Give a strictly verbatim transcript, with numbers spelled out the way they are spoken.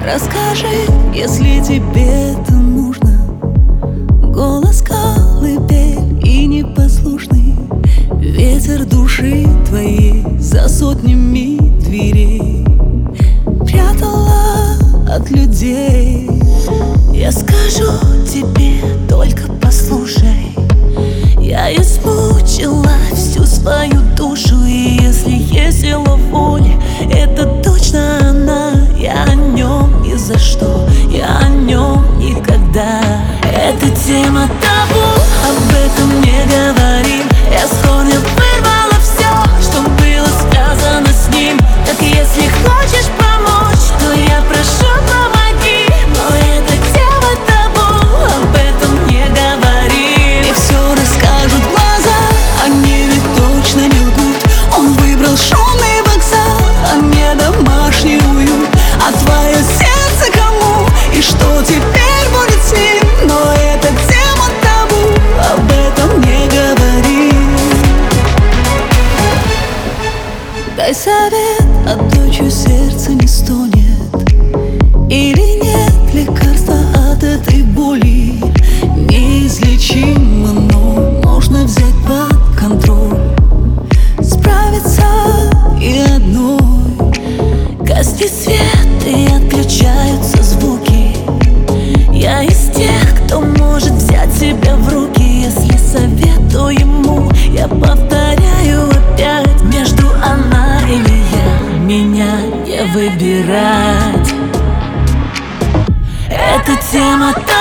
Расскажи, если тебе это нужно. Голос колыбель и непослушный ветер души твоей за сотнями дверей прятала от людей. Я скажу тебе, только послушай. Я измучила всю свою душу, и если есть сила воли, это точно она. Я о нем ни за что, я о нем никогда. Эта тема табу, об этом не говорим. Я с корня вырвала все, что было связано с ним. Так если хочешь помочь, то я прошу, помоги. Но эта тема табу, об этом не говорим. И все расскажут глаза, они ведь точно не лгут. Он выбрал шумный вокзал, а не домашний уют. А твое сердце кому? И что теперь будет с ним? Но эта тема табу, об этом не говори. Дай совет, а то, чье сердце не стонет. Или нет лекарства от этой боли. Неизлечимо, но можно взять под контроль. Справиться и одной. Гаснет свет и отключаются звуки. Я из тех, кто может взять себя в руки. Если советую ему, я повторяю опять: между она или я, меня не выбирать. Эта тема